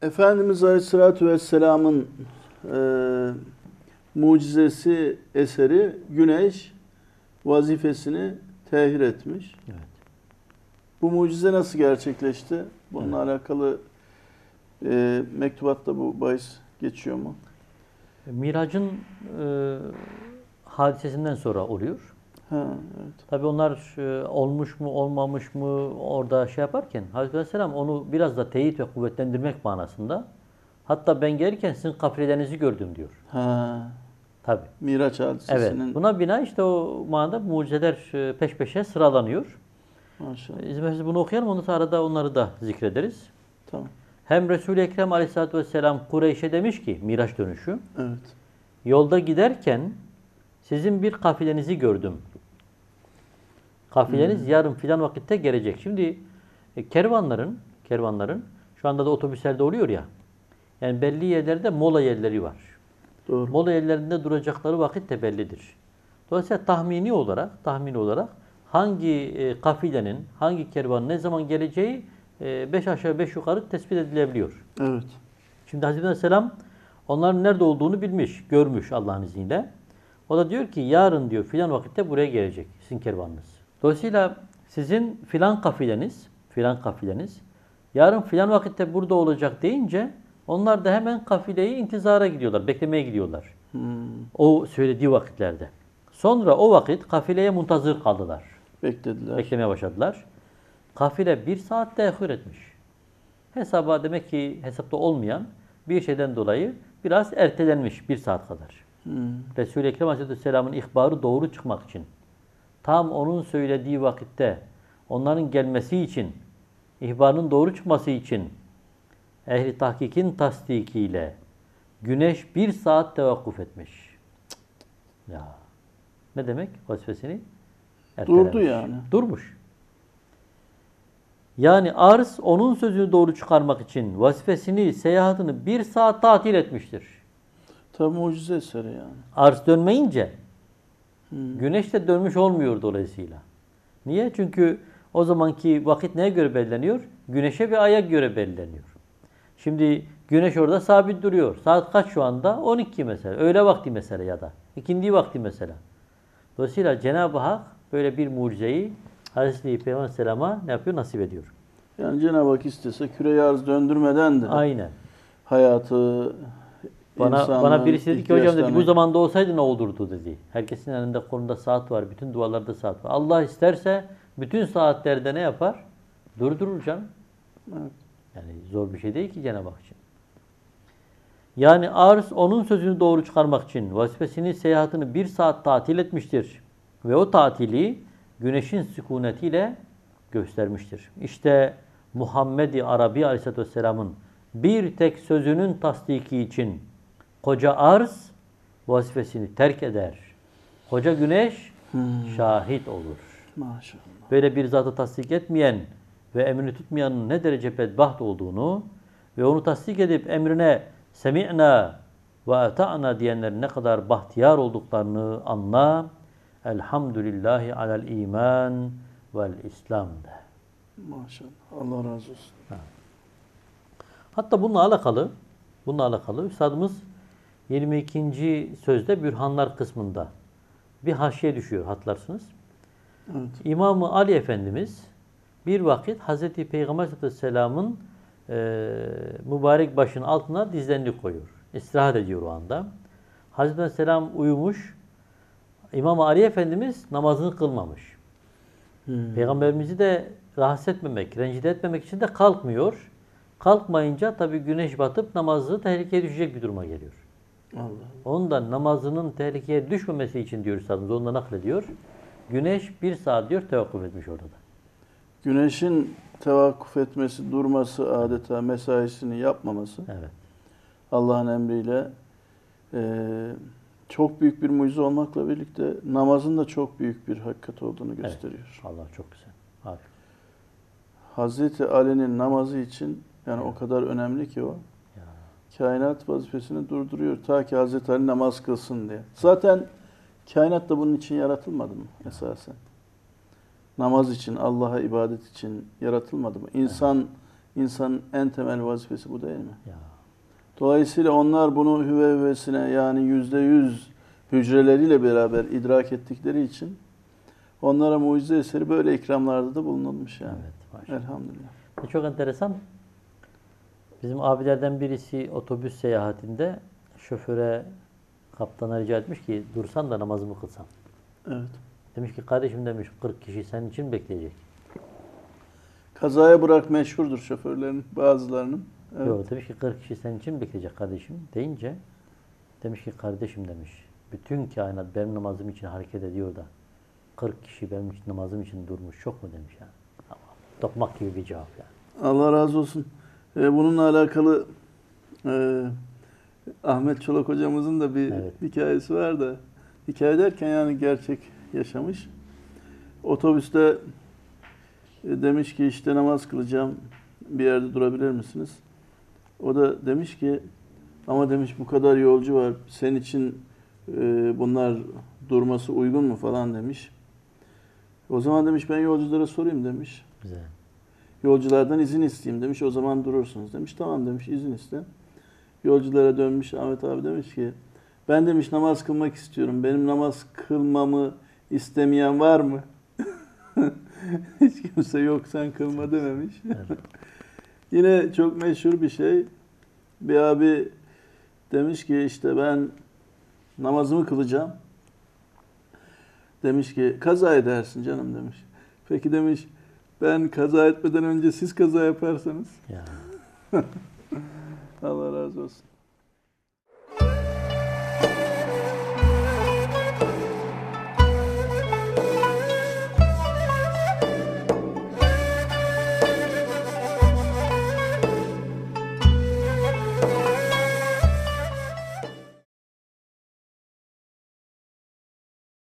Efendimiz Aleyhisselatü Vesselam'ın mucizesi eseri güneş vazifesini tehir etmiş. Evet. Bu mucize nasıl gerçekleşti? Bununla alakalı mektubatta bu bahis geçiyor mu? Miracın hadisesinden sonra oluyor. Ha, evet. Tabii onlar olmuş mu olmamış mı orada şey yaparken Hazreti Aleyhisselam onu biraz da teyit ve kuvvetlendirmek manasında. Hatta ben gelirken sizin kafilelerinizi gördüm diyor. Ha, Tabii. Miraç Evet. hadisesinin. Buna bina işte o manada mucizeler peş peşe sıralanıyor. Maşallah. İzin verirseniz bunu okuyalım. Ondan sonra da onları da zikrederiz. Tamam. Hem Resul-i Ekrem Aleyhisselatü Vesselam Kureyş'e demiş ki Miraç dönüşü. Evet. Yolda giderken sizin bir kafilenizi gördüm. Kafileniz yarın filan vakitte gelecek. Şimdi kervanların şu anda da otobüslerde oluyor ya. Yani belli yerlerde mola yerleri var. Doğru. Mola yerlerinde duracakları vakit de bellidir. Dolayısıyla tahmini olarak hangi kafilenin, hangi kervanın ne zaman geleceği 5 aşağı 5 yukarı tespit edilebiliyor. Evet. Şimdi Hazreti Aleyhisselam onların nerede olduğunu bilmiş, görmüş Allah'ın izniyle. O da diyor ki yarın diyor filan vakitte buraya gelecek sizin kervanınız. Dolayısıyla sizin filan kafileniz yarın filan vakitte burada olacak deyince onlar da hemen kafileyi intizara gidiyorlar, beklemeye gidiyorlar. O söylediği vakitlerde. Sonra o vakit kafileye muntazır kaldılar. Beklediler. Beklemeye başladılar. Kafile 1 saat teahhür etmiş. Demek ki hesapta olmayan bir şeyden dolayı biraz ertelenmiş 1 saat kadar. Resul-i Ekrem Aleyhisselam'ın ihbarı doğru çıkmak için, tam onun söylediği vakitte onların gelmesi için, ihbarın doğru çıkması için ehli tahkikin tasdikiyle güneş 1 saat tevakkuf etmiş. Ya ne demek? Vazifesini ertelemiş. Durdu yani. Durmuş. Yani arz onun sözünü doğru çıkarmak için vazifesini, seyahatini 1 saat tatil etmiştir. Tabi mucize eseri yani. Arz dönmeyince güneş de dönmüş olmuyor dolayısıyla. Niye? Çünkü o zamanki vakit neye göre belirleniyor? Güneşe ve aya göre belirleniyor. Şimdi güneş orada sabit duruyor. Saat kaç şu anda? 12 mesela. Öğle vakti mesela ya da ikindi vakti mesela. Dolayısıyla Cenab-ı Hak böyle bir mucizeyi Hazreti Peygamber Aleyhisselam'a ne yapıyor? Nasip ediyor. Yani Cenab-ı Hak istese küre-i arz döndürmeden de Aynen. hayatı, Bana birisi dedi ki hocam dedi bu ihtiyaçlarını- zamanda olsaydı ne olurdu dedi. Herkesin elinde kolunda saat var. Bütün dualarda saat var. Allah isterse bütün saatlerde ne yapar? Durdurur canım. Evet. Yani zor bir şey değil ki Cenab-ı Hak için. Yani arz onun sözünü doğru çıkarmak için vazifesini, seyahatini 1 saat tatil etmiştir. Ve o tatili güneşin sükunetiyle göstermiştir. İşte Muhammed-i Arabi Aleyhisselatü Vesselam'ın bir tek sözünün tasdiki için koca arz vazifesini terk eder. Koca güneş şahit olur. Maşallah. Böyle bir zatı tasdik etmeyen ve emrini tutmayanın ne derece bedbaht olduğunu ve onu tasdik edip emrine semi'na ve ata'na diyenlerin ne kadar bahtiyar olduklarını anla. Elhamdülillahi alel iman vel İslam de. Maşallah. Allah razı olsun. Hatta bununla alakalı Üstadımız 22. sözde Bürhanlar kısmında bir haşiye düşüyor hatırlarsınız. Evet. İmam-ı Ali Efendimiz bir vakit Hazreti Peygamber Aleyhisselam'ın mübarek başının altına dizlerini koyuyor. İstirahat ediyor o anda. Hazreti Aleyhisselam uyumuş. İmam-ı Ali Efendimiz namazını kılmamış. Peygamberimizi de rahatsız etmemek, rencide etmemek için de kalkmıyor. Kalkmayınca tabii güneş batıp namazı tehlikeye düşecek bir duruma geliyor. Allah. Ondan namazının tehlikeye düşmemesi için diyor Üstadımız, onunla naklediyor. Güneş 1 saat diyor tevakkuf etmiş orada da. Güneşin tevakkuf etmesi, durması, adeta mesaisini yapmaması Evet. Allah'ın emriyle çok büyük bir mucize olmakla birlikte namazın da çok büyük bir hakikat olduğunu gösteriyor. Allah çok güzel. Harika. Hazreti Ali'nin namazı için yani o kadar önemli ki o. Ya. Kainat vazifesini durduruyor ta ki Hazreti Ali namaz kılsın diye. Zaten kainat da bunun için yaratılmadı mı esasen? Namaz için, Allah'a ibadet için yaratılmadı mı? İnsan insanın en temel vazifesi bu değil mi? Ya. Dolayısıyla onlar bunu hüve hüvesine yani %100 hücreleriyle beraber idrak ettikleri için onlara mucize eseri böyle ikramlarda da bulunulmuş yani. Evet, maşallah. Elhamdülillah. Çok enteresan. Bizim abilerden birisi otobüs seyahatinde şoföre, kaptana rica etmiş ki dursan da namazımı kılsam. Evet. Demiş ki kardeşim demiş 40 kişi senin için bekleyecek. Kazaya bırak meşhurdur şoförlerin bazılarının. Evet. Yok demiş ki 40 kişi senin için bekleyecek kardeşim deyince demiş ki kardeşim demiş bütün kainat benim namazım için hareket ediyor da 40 kişi benim için namazım için durmuş çok mu demiş yani. Ama tokmak gibi bir cevap yani. Allah razı olsun. Bununla alakalı Ahmet Çolak hocamızın da bir Evet. hikayesi var da hikaye derken yani gerçek yaşamış. Otobüste demiş ki işte namaz kılacağım bir yerde durabilir misiniz? O da demiş ki ama demiş bu kadar yolcu var senin için bunlar durması uygun mu falan demiş. O zaman demiş ben yolculara sorayım demiş. Güzel. Yolculardan izin isteyeyim demiş. O zaman durursunuz demiş. Tamam demiş izin iste. Yolculara dönmüş Ahmet abi demiş ki ben demiş namaz kılmak istiyorum. Benim namaz kılmamı istemeyen var mı? Hiç kimse yok sen kılma dememiş. Evet. Yine çok meşhur bir şey. Bir abi demiş ki işte ben namazımı kılacağım. Demiş ki kaza edersin canım demiş. Peki demiş ben kaza etmeden önce siz kaza yaparsanız. Ya. Allah razı olsun.